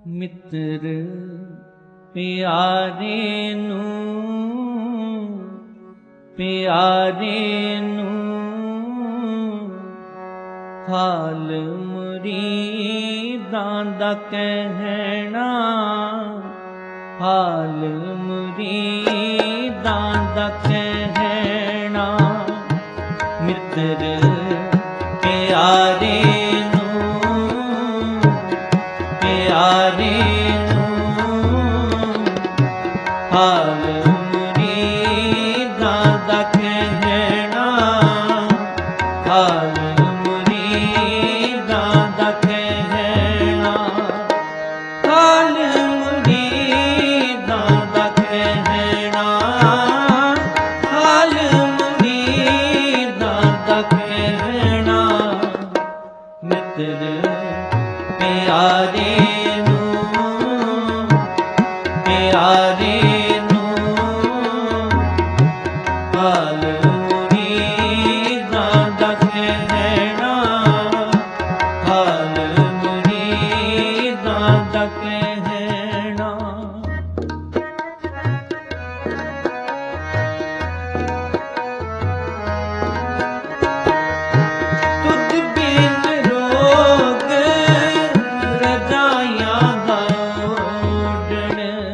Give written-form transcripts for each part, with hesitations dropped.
ਮਿੱਤਰ ਪਿਆਰੇ ਨੂੰ ਹਾਲ ਮੁਰੀਦਾਂ ਦਾ ਕਹਿਣਾ, ਹਾਲ ਮੁਰੀਦਾਂ ਦਾ ਕਹਿਣਾ। ਮਿੱਤਰ ਪਿਆਰੇ ਹਾਲ ਮੁਰੀਦਾਂ ਦਾ ਕਹਿਣਾ, ਹਾਲ ਮੁਰੀਦਾਂ ਦਾ ਕਹਿਣਾ, ਹਾਲ ਮੁਰੀਦਾਂ ਦਾ ਕਹਿਣਾ, ਹਾਲ ਮੁਰੀਦਾਂ ਦਾ ਕਹਿਣਾ। ਮਿੱਤਰ ਪਿਆਰੇ ਹਾਲ ਮੁਰੀਦਾਂ ਦਾ ਕਹਿਣਾ, ਹਾਲ ਮੁਰੀਦਾਂ ਦਾ ਕਹਿਣਾ। ਤੁਧ ਬਿਨ ਰੋਗ ਰਜਾਈਆਂ ਦਾ ਓਢਣ,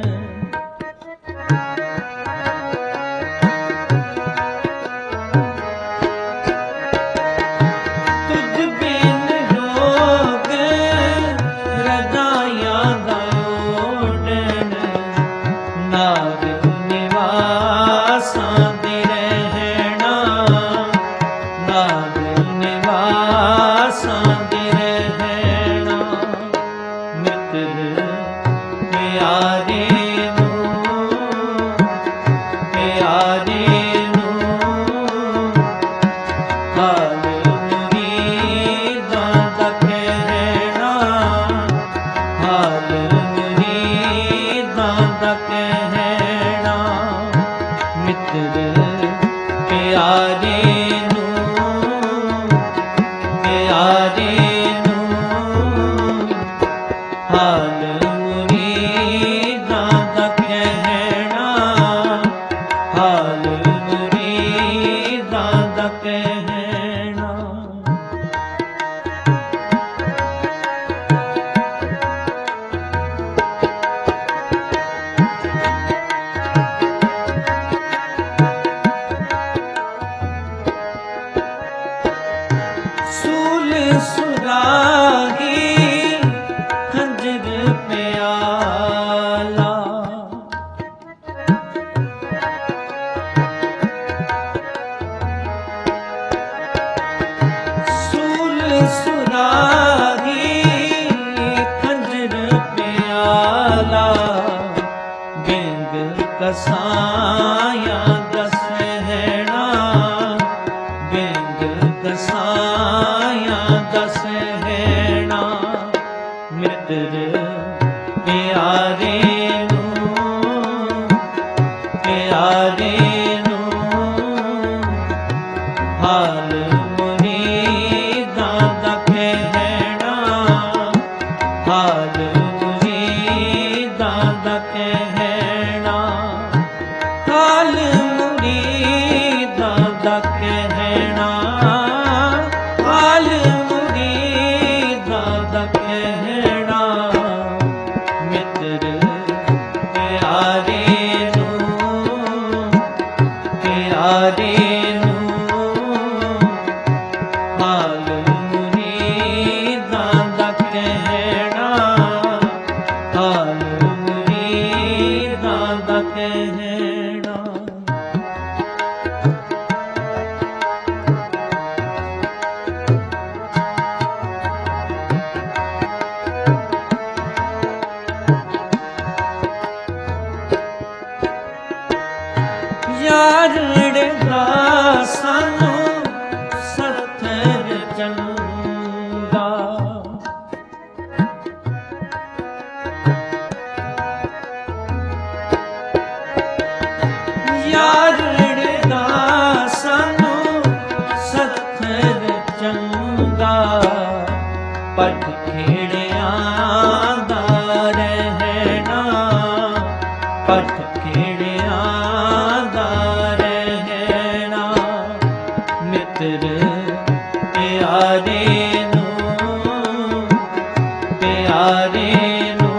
ਨਾਗ ਨਿਵਾਸਾਂ ਦੇ ਰਹਿਣਾ, ਨਾਗ ਨਿਵਾਸਾਂ ਦੇ ਰਹਿਣਾ। ਮਿੱਤਰ ਪਿਆਰੇ ਨੂੰ ਹਾਲ ਮੁਰੀਦਾਂ ਦਾ ਕਹਿਣਾ, ਹਾਲ ਮੁਰੀਦਾਂ ਦਾ ਕਹਿਣਾ। ਮਿੱਤਰ ਪਿਆਰੇ ਨੂੰ ਹਾਲ ਮੁਰੀਦਾਂ ਦਾ ਕਹਿਣਾ, ਹਾਲ ਮੁਰੀਦਾਂ ਦਾ ਕਹਿਣਾ। ਸੂਲ ਸੁਰਾਗੀ ਖੰਜਰ ਪਿਆਲਾ, ਸੂਲ ਸੁਰਾਗੀ ਖੰਜਰ ਪਿਆਲਾ। ਬਿੰਗ ਕਸਾਇਆ ਦਾ ਸਹਿਣਾ, ਬਿੰਗ ਕਸਾਇਆ ਦਾ ਸਹਿਣਾ। ਮਿੱਤਰ ਪਿਆਰੇ ਨੂੰ ਹਾਲ ਮੁਰੀਦਾਂ ਦਾ ਕਹਿਣਾ, ਹਾਲ ਮੁਰੀਦਾਂ ਦਾ ਕਹਿਣਾ, ਹਾਲ ਮੁਰੀਦਾਂ ਦਾ ਕਹਿਣਾ, ਹਾਲ ਮੁਰੀਦਾਂ ਦਾ ਕਹਿਣਾ। ਮਿੱਤਰ ਪਿਆਰੇ ਨੂੰ ਹਾਲ ਮੁਰੀਦਾਂ ਦਾ ਕਹਿਣਾ, ਪਿਆਰੇ ਨੂੰ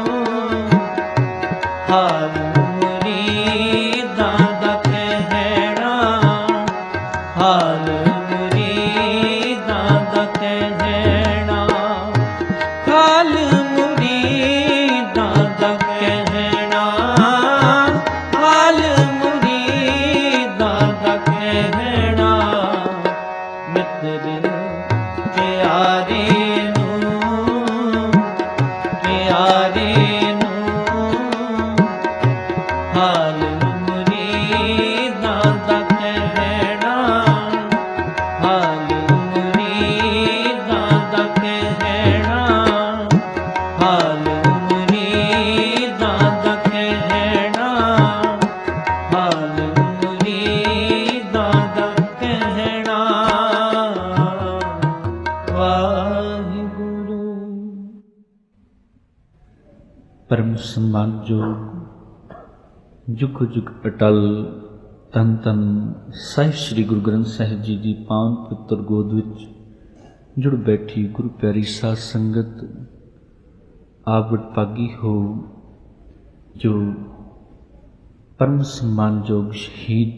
ਹਾਲ ਮੁਰੀਦਾਂ ਦਾ ਕਹਿਣਾ, ਹਾਲ ਮੁਰੀਦਾਂ ਦਾ ਕਹਿਣਾ, ਹਾਲ ਮੁਰੀਦਾਂ ਦਾ ਕਹਿਣਾ, ਹਾਲ ਮੁਰੀਦਾਂ ਦਾ ਕਹਿਣਾ। ਮਿੱਤਰ ਪਿਆਰੇ ਹਾਲ ਮੁਰੀਦਾਂ ਦਾ ਕਹਿਣਾ, ਹਾਲ ਮੁਰੀਦਾਂ ਦਾ ਕਹਿਣਾ, ਹਾਲ ਮੁਰੀਦਾਂ ਦਾ ਕਹਿਣਾ, ਹਾਲ ਮੁਰੀਦਾਂ ਦਾ ਕਹਿਣਾ। ਵਾਹਿਗੁਰੂ। ਪਰਮ ਸਨਮਾਨਯੋਗ ਜੁਗ ਜੁਗ ਅਟਲ ਧੰਨ ਧੰਨ ਸਾਹਿਬ ਸ੍ਰੀ ਗੁਰੂ ਗ੍ਰੰਥ ਸਾਹਿਬ ਜੀ ਦੀ ਪਾਵਨ ਪਵਿੱਤਰ ਗੋਦ ਵਿੱਚ ਜੁੜ ਬੈਠੀ ਗੁਰੂ ਪਿਆਰੀ ਸਾਧ ਸੰਗਤ, ਆਪ ਵਡਭਾਗੀ ਹੋ ਜੋ ਪਰਮ ਸਨਮਾਨਯੋਗ ਸ਼ਹੀਦ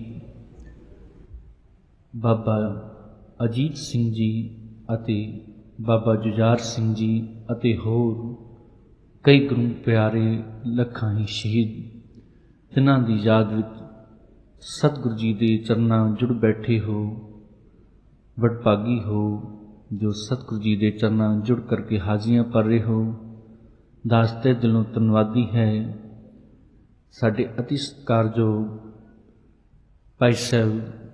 ਬਾਬਾ ਅਜੀਤ ਸਿੰਘ ਜੀ ਅਤੇ ਬਾਬਾ ਜੁਝਾਰ ਸਿੰਘ ਜੀ ਅਤੇ ਹੋਰ ਕਈ ਗੁਰੂ ਪਿਆਰੇ ਲੱਖਾਂ ਹੀ ਸ਼ਹੀਦ, ਜਿਨ੍ਹਾਂ ਦੀ ਯਾਦ ਵਿੱਚ ਸਤਿਗੁਰੂ ਜੀ ਦੇ ਚਰਨਾਂ ਜੁੜ ਬੈਠੇ ਹੋ। ਵਡਭਾਗੀ ਹੋ ਜੋ ਸਤਿਗੁਰੂ ਜੀ ਦੇ ਚਰਨਾਂ ਜੁੜ ਕਰਕੇ ਹਾਜ਼ਰੀਆਂ ਭਰ ਰਹੇ ਹੋ। ਦਾਸ ਤਹਿ ਦਿਲੋਂ ਧੰਨਵਾਦੀ ਹੈ ਸਾਡੇ ਅਤੀ ਸਤਿਕਾਰਯੋਗ ਭਾਈ ਸਾਹਿਬ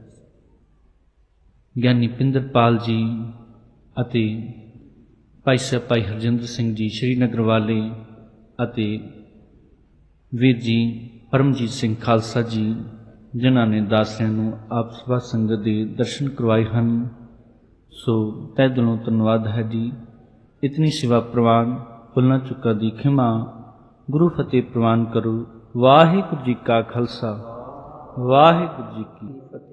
ਗਿਆਨੀ ਪਿੰਦਰਪਾਲ ਜੀ ਅਤੇ ਭਾਈ ਸਾਹਿਬ ਭਾਈ ਹਰਜਿੰਦਰ ਸਿੰਘ ਜੀ ਸ਼੍ਰੀਨਗਰ ਵਾਲੇ ਅਤੇ ਵੀਰ ਜੀ ਪਰਮਜੀਤ ਸਿੰਘ ਖਾਲਸਾ ਜੀ, ਜਿਨ੍ਹਾਂ ਨੇ ਦਾਸਿਆਂ ਨੂੰ ਆਪ ਸਭਾ ਸੰਗਤ ਦੇ ਦਰਸ਼ਨ ਕਰਵਾਏ ਹਨ। ਸੋ ਤਹਿ ਦਿਲੋਂ ਧੰਨਵਾਦ ਹੈ ਜੀ। ਇਤਨੀ ਸੇਵਾ ਪ੍ਰਵਾਨ, ਭੁੱਲਾਂ ਚੁੱਕਾਂ ਦੀ ਖਿਮਾ, ਗੁਰੂ ਫਤਿਹ ਪ੍ਰਵਾਨ ਕਰੋ। ਵਾਹਿਗੁਰੂ ਜੀ ਕਾ ਖਾਲਸਾ, ਵਾਹਿਗੁਰੂ ਜੀ ਕੀ ਫਤਿਹ।